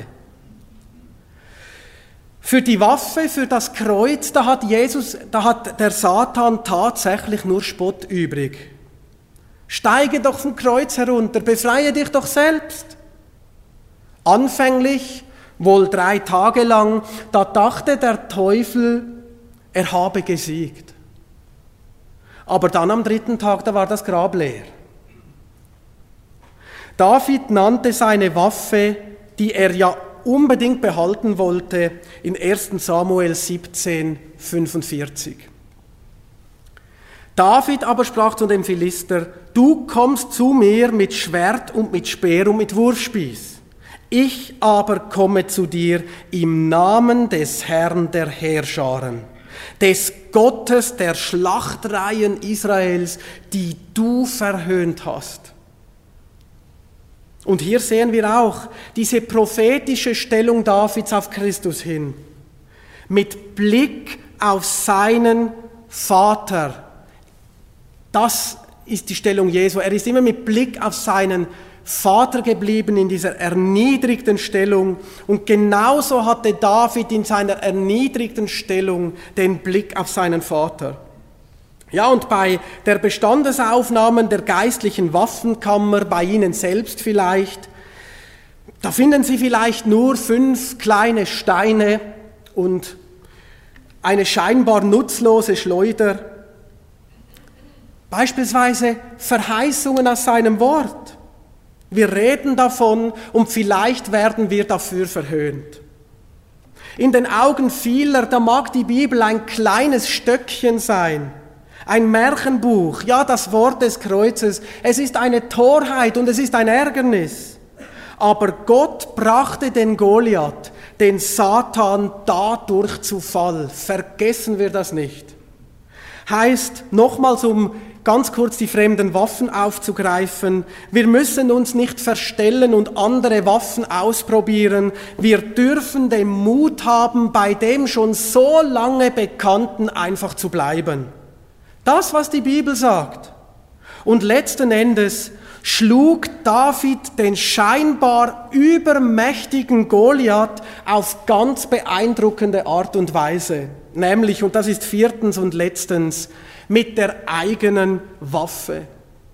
Für die Waffe, für das Kreuz, da hat Jesus, da hat der Satan tatsächlich nur Spott übrig. Steige doch vom Kreuz herunter, befreie dich doch selbst. Anfänglich, wohl drei Tage lang, da dachte der Teufel, er habe gesiegt. Aber dann am dritten Tag, da war das Grab leer. David nannte seine Waffe, die er ja unbedingt behalten wollte, in erster Samuel siebzehn fünfundvierzig. David aber sprach zu dem Philister, du kommst zu mir mit Schwert und mit Speer und mit Wurfspieß. Ich aber komme zu dir im Namen des Herrn der Heerscharen, des Gottes der Schlachtreihen Israels, die du verhöhnt hast. Und hier sehen wir auch diese prophetische Stellung Davids auf Christus hin, mit Blick auf seinen Vater. Das ist die Stellung Jesu. Er ist immer mit Blick auf seinen Vater geblieben in dieser erniedrigten Stellung. Und genauso hatte David in seiner erniedrigten Stellung den Blick auf seinen Vater. Ja, und bei der Bestandesaufnahme der geistlichen Waffenkammer, bei Ihnen selbst vielleicht, da finden Sie vielleicht nur fünf kleine Steine und eine scheinbar nutzlose Schleuder. Beispielsweise Verheißungen aus seinem Wort. Wir reden davon und vielleicht werden wir dafür verhöhnt. In den Augen vieler, da mag die Bibel ein kleines Stöckchen sein, ein Märchenbuch, ja, das Wort des Kreuzes. Es ist eine Torheit und es ist ein Ärgernis. Aber Gott brachte den Goliath, den Satan, dadurch zu Fall. Vergessen wir das nicht. Heißt, nochmals, um ganz kurz die fremden Waffen aufzugreifen, wir müssen uns nicht verstellen und andere Waffen ausprobieren. Wir dürfen den Mut haben, bei dem schon so lange Bekannten einfach zu bleiben. Das, was die Bibel sagt. Und letzten Endes schlug David den scheinbar übermächtigen Goliath auf ganz beeindruckende Art und Weise. Nämlich, und das ist viertens und letztens, mit der eigenen Waffe.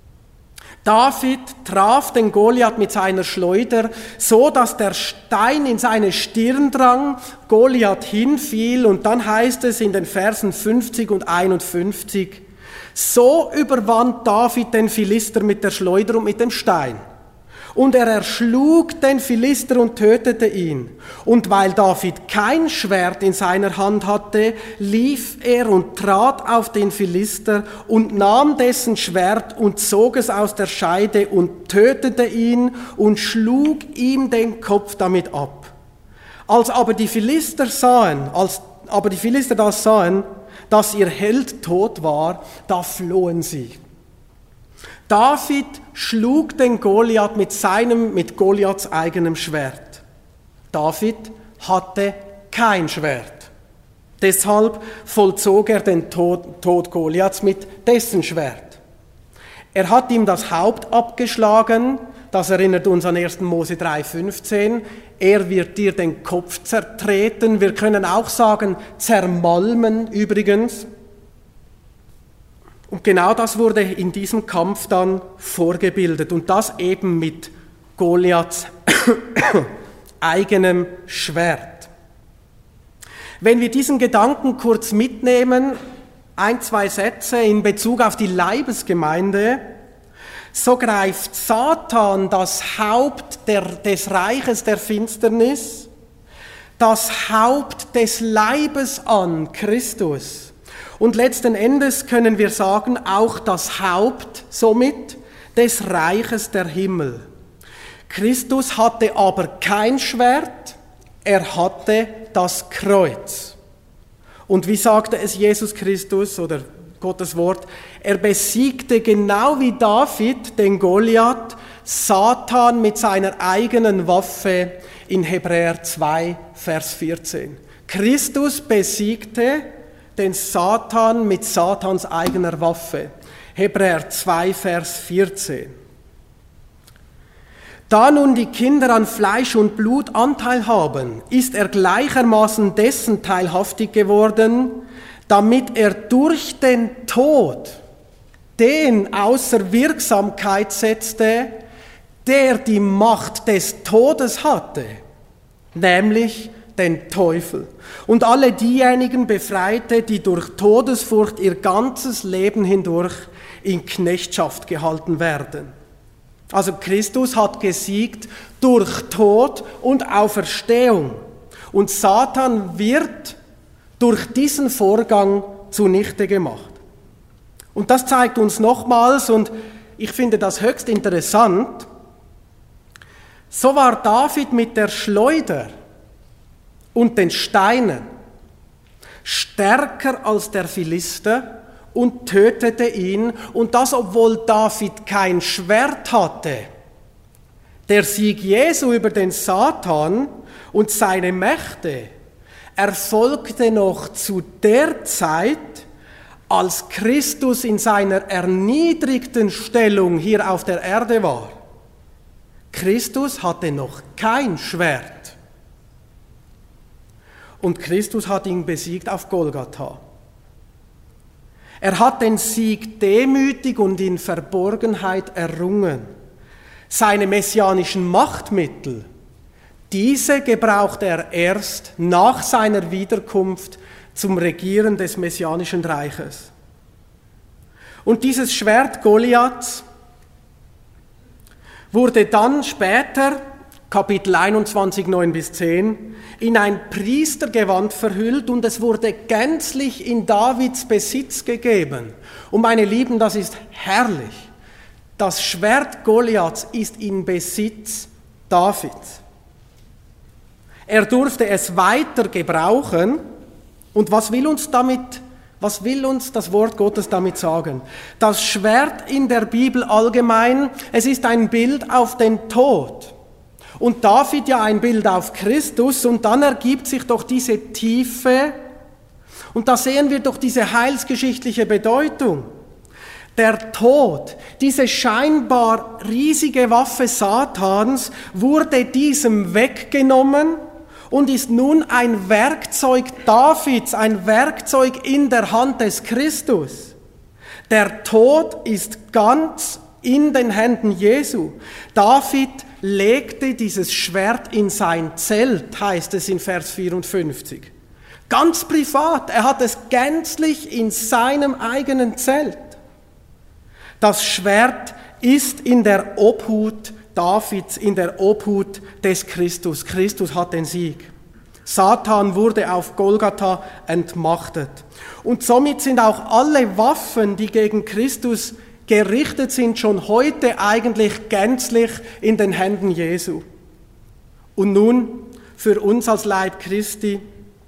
David traf den Goliath mit seiner Schleuder, so dass der Stein in seine Stirn drang, Goliath hinfiel, und dann heißt es in den Versen fünfzig und einundfünfzig, so überwand David den Philister mit der Schleuder und mit dem Stein. Und er erschlug den Philister und tötete ihn. Und weil David kein Schwert in seiner Hand hatte, lief er und trat auf den Philister und nahm dessen Schwert und zog es aus der Scheide und tötete ihn und schlug ihm den Kopf damit ab. Als aber die Philister sahen, als aber die Philister das sahen, dass ihr Held tot war, da flohen sie. David schlug den Goliath mit seinem, mit Goliaths eigenem Schwert. David hatte kein Schwert. Deshalb vollzog er den Tod, Tod Goliaths mit dessen Schwert. Er hat ihm das Haupt abgeschlagen, das erinnert uns an erster Mose drei fünfzehn. Er wird dir den Kopf zertreten. Wir können auch sagen, zermalmen übrigens. Und genau das wurde in diesem Kampf dann vorgebildet. Und das eben mit Goliaths eigenem Schwert. Wenn wir diesen Gedanken kurz mitnehmen, ein, zwei Sätze in Bezug auf die Leibesgemeinde, so greift Satan das Haupt der, des Reiches der Finsternis, das Haupt des Leibes an, Christus. Und letzten Endes können wir sagen, auch das Haupt somit des Reiches der Himmel. Christus hatte aber kein Schwert, er hatte das Kreuz. Und wie sagte es Jesus Christus oder Gottes Wort? Er besiegte genau wie David den Goliath, Satan mit seiner eigenen Waffe in Hebräer zwei, Vers vierzehn. Christus besiegte den Satan mit Satans eigener Waffe. Hebräer zwei, Vers vierzehn. Da nun die Kinder an Fleisch und Blut Anteil haben, ist er gleichermaßen dessen teilhaftig geworden, damit er durch den Tod den außer Wirksamkeit setzte, der die Macht des Todes hatte, nämlich den Teufel, und alle diejenigen befreite, die durch Todesfurcht ihr ganzes Leben hindurch in Knechtschaft gehalten werden. Also Christus hat gesiegt durch Tod und Auferstehung. Und Satan wird durch diesen Vorgang zunichte gemacht. Und das zeigt uns nochmals, und ich finde das höchst interessant, So war David mit der Schleuder und den Steinen stärker als der Philister und tötete ihn, und das, obwohl David kein Schwert hatte. Der Sieg Jesu über den Satan und seine Mächte erfolgte noch zu der Zeit, als Christus in seiner erniedrigten Stellung hier auf der Erde war. Christus hatte noch kein Schwert. Und Christus hat ihn besiegt auf Golgatha. Er hat den Sieg demütig und in Verborgenheit errungen. Seine messianischen Machtmittel, diese gebraucht er erst nach seiner Wiederkunft zum Regieren des messianischen Reiches. Und dieses Schwert Goliaths wurde dann später, Kapitel einundzwanzig, neun bis zehn, in ein Priestergewand verhüllt und es wurde gänzlich in Davids Besitz gegeben. Und meine Lieben, das ist herrlich. Das Schwert Goliaths ist in Besitz Davids. Er durfte es weiter gebrauchen. Und was will uns damit, was will uns das Wort Gottes damit sagen? Das Schwert in der Bibel allgemein, es ist ein Bild auf den Tod. Und David ja ein Bild auf Christus, und dann ergibt sich doch diese Tiefe, und da sehen wir doch diese heilsgeschichtliche Bedeutung. Der Tod, diese scheinbar riesige Waffe Satans, wurde diesem weggenommen und ist nun ein Werkzeug Davids, ein Werkzeug in der Hand des Christus. Der Tod ist ganz in den Händen Jesu. David legte dieses Schwert in sein Zelt, heißt es in Vers vierundfünfzig. Ganz privat, er hat es gänzlich in seinem eigenen Zelt. Das Schwert ist in der Obhut Davids, in der Obhut des Christus. Christus hat den Sieg. Satan wurde auf Golgatha entmachtet. Und somit sind auch alle Waffen, die gegen Christus gerichtet sind, schon heute eigentlich gänzlich in den Händen Jesu. Und nun für uns als Leib Christi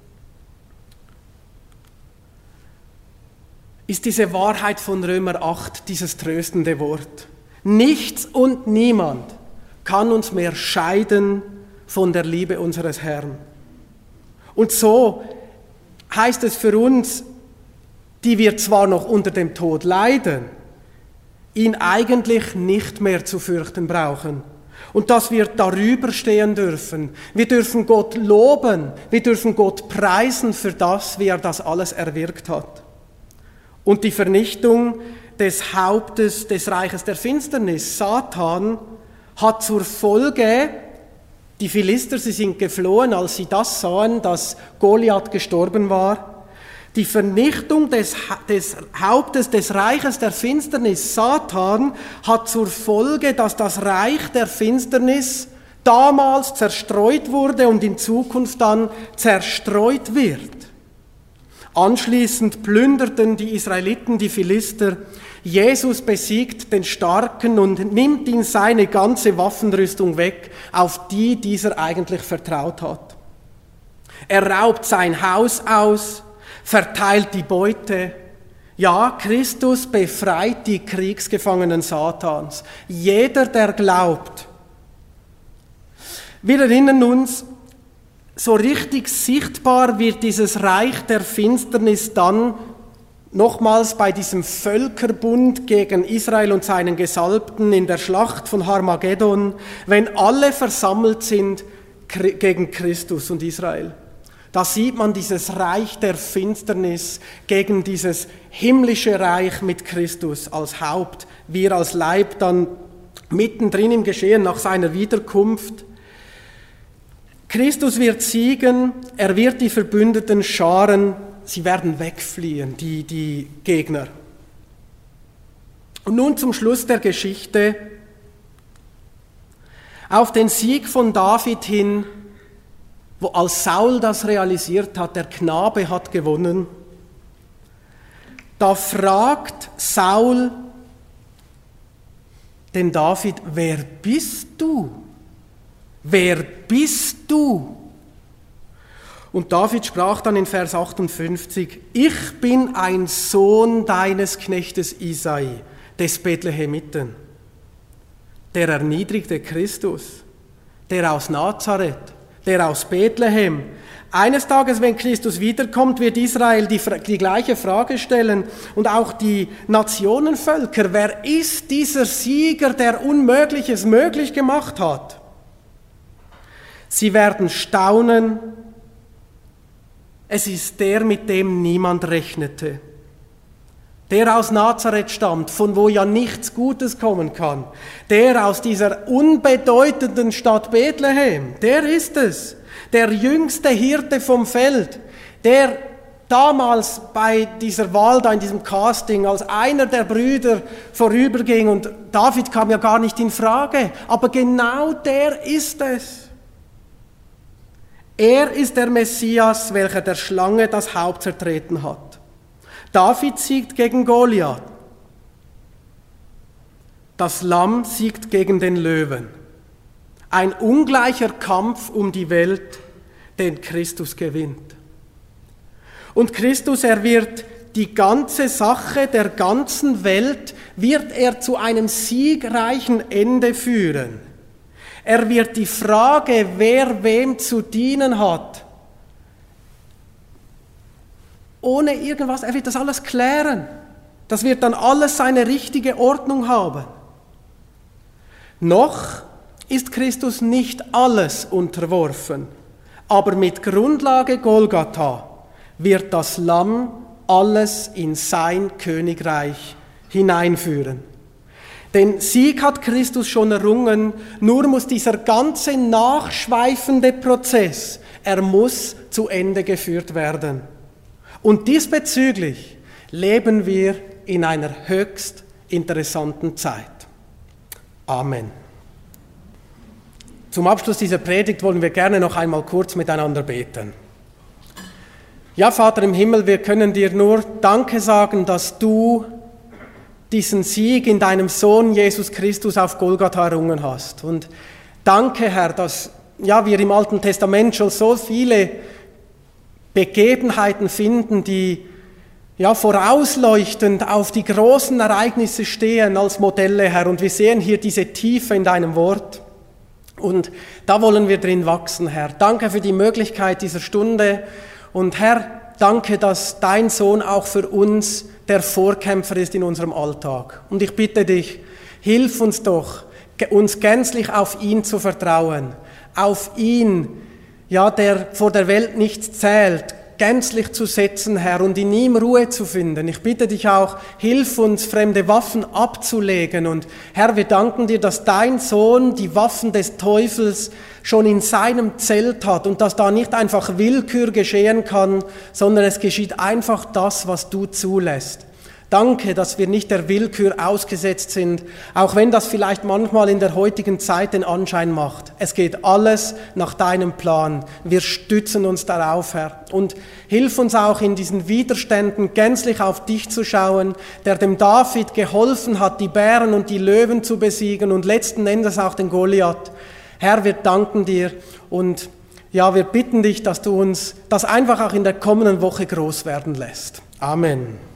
ist diese Wahrheit von Römer acht, dieses tröstende Wort. Nichts und niemand kann uns mehr scheiden von der Liebe unseres Herrn. Und so heißt es für uns, die wir zwar noch unter dem Tod leiden, ihn eigentlich nicht mehr zu fürchten brauchen. Und dass wir darüber stehen dürfen. Wir dürfen Gott loben, wir dürfen Gott preisen für das, wie er das alles erwirkt hat. Und die Vernichtung des Hauptes des Reiches der Finsternis, Satan, hat zur Folge, die Philister, sie sind geflohen, als sie das sahen, dass Goliath gestorben war. Die Vernichtung des, des Hauptes des Reiches der Finsternis, Satan, hat zur Folge, dass das Reich der Finsternis damals zerstreut wurde und in Zukunft dann zerstreut wird. Anschließend plünderten die Israeliten die Philister. Jesus besiegt den Starken und nimmt ihm seine ganze Waffenrüstung weg, auf die dieser eigentlich vertraut hat. Er raubt sein Haus aus, verteilt die Beute. Ja, Christus befreit die Kriegsgefangenen Satans. Jeder, der glaubt. Wir erinnern uns, so richtig sichtbar wird dieses Reich der Finsternis dann nochmals bei diesem Völkerbund gegen Israel und seinen Gesalbten in der Schlacht von Harmageddon, wenn alle versammelt sind gegen Christus und Israel. Da sieht man dieses Reich der Finsternis gegen dieses himmlische Reich mit Christus als Haupt, wir als Leib dann mittendrin im Geschehen nach seiner Wiederkunft. Christus wird siegen, er wird die verbündeten Scharen, sie werden wegfliehen, die, die Gegner. Und nun zum Schluss der Geschichte. Auf den Sieg von David hin, wo als Saul das realisiert hat, der Knabe hat gewonnen, da fragt Saul den David, wer bist du? wer bist du? Und David sprach dann in Vers achtundfünfzig, ich bin ein Sohn deines Knechtes Isai, des Bethlehemiten, der erniedrigte Christus, der aus Nazareth, der aus Bethlehem. Eines Tages, wenn Christus wiederkommt, wird Israel die, die gleiche Frage stellen und auch die Nationenvölker. Wer ist dieser Sieger, der Unmögliches möglich gemacht hat? Sie werden staunen. Es ist der, mit dem niemand rechnete. Der aus Nazareth stammt, von wo ja nichts Gutes kommen kann. Der aus dieser unbedeutenden Stadt Bethlehem, der ist es. Der jüngste Hirte vom Feld, der damals bei dieser Wahl, da in diesem Casting, als einer der Brüder vorüberging und David kam ja gar nicht in Frage, aber genau der ist es. Er ist der Messias, welcher der Schlange das Haupt zertreten hat. David siegt gegen Goliath. Das Lamm siegt gegen den Löwen. Ein ungleicher Kampf um die Welt, den Christus gewinnt. Und Christus, er wird die ganze Sache der ganzen Welt, wird er zu einem siegreichen Ende führen. Er wird die Frage, wer wem zu dienen hat, ohne irgendwas, er wird das alles klären. Das wird dann alles seine richtige Ordnung haben. Noch ist Christus nicht alles unterworfen, aber mit Grundlage Golgatha wird das Lamm alles in sein Königreich hineinführen. Den Sieg hat Christus schon errungen, nur muss dieser ganze nachschweifende Prozess, er muss zu Ende geführt werden. Und diesbezüglich leben wir in einer höchst interessanten Zeit. Amen. Zum Abschluss dieser Predigt wollen wir gerne noch einmal kurz miteinander beten. Ja, Vater im Himmel, wir können dir nur Danke sagen, dass du diesen Sieg in deinem Sohn Jesus Christus auf Golgatha errungen hast. Und danke, Herr, dass ja, wir im Alten Testament schon so viele Begebenheiten finden, die ja, vorausleuchtend auf die großen Ereignisse stehen als Modelle, Herr. Und wir sehen hier diese Tiefe in deinem Wort. Und da wollen wir drin wachsen, Herr. Danke für die Möglichkeit dieser Stunde. Und Herr, danke, dass dein Sohn auch für uns der Vorkämpfer ist in unserem Alltag. Und ich bitte dich, hilf uns doch, uns gänzlich auf ihn zu vertrauen. Auf ihn, ja, der vor der Welt nichts zählt, gänzlich zu setzen, Herr, und in ihm Ruhe zu finden. Ich bitte dich auch, hilf uns, fremde Waffen abzulegen. Und Herr, wir danken dir, dass dein Sohn die Waffen des Teufels schon in seinem Zelt hat und dass da nicht einfach Willkür geschehen kann, sondern es geschieht einfach das, was du zulässt. Danke, dass wir nicht der Willkür ausgesetzt sind, auch wenn das vielleicht manchmal in der heutigen Zeit den Anschein macht. Es geht alles nach deinem Plan. Wir stützen uns darauf, Herr. Und hilf uns auch in diesen Widerständen gänzlich auf dich zu schauen, der dem David geholfen hat, die Bären und die Löwen zu besiegen und letzten Endes auch den Goliath. Herr, wir danken dir und ja, wir bitten dich, dass du uns das einfach auch in der kommenden Woche groß werden lässt. Amen.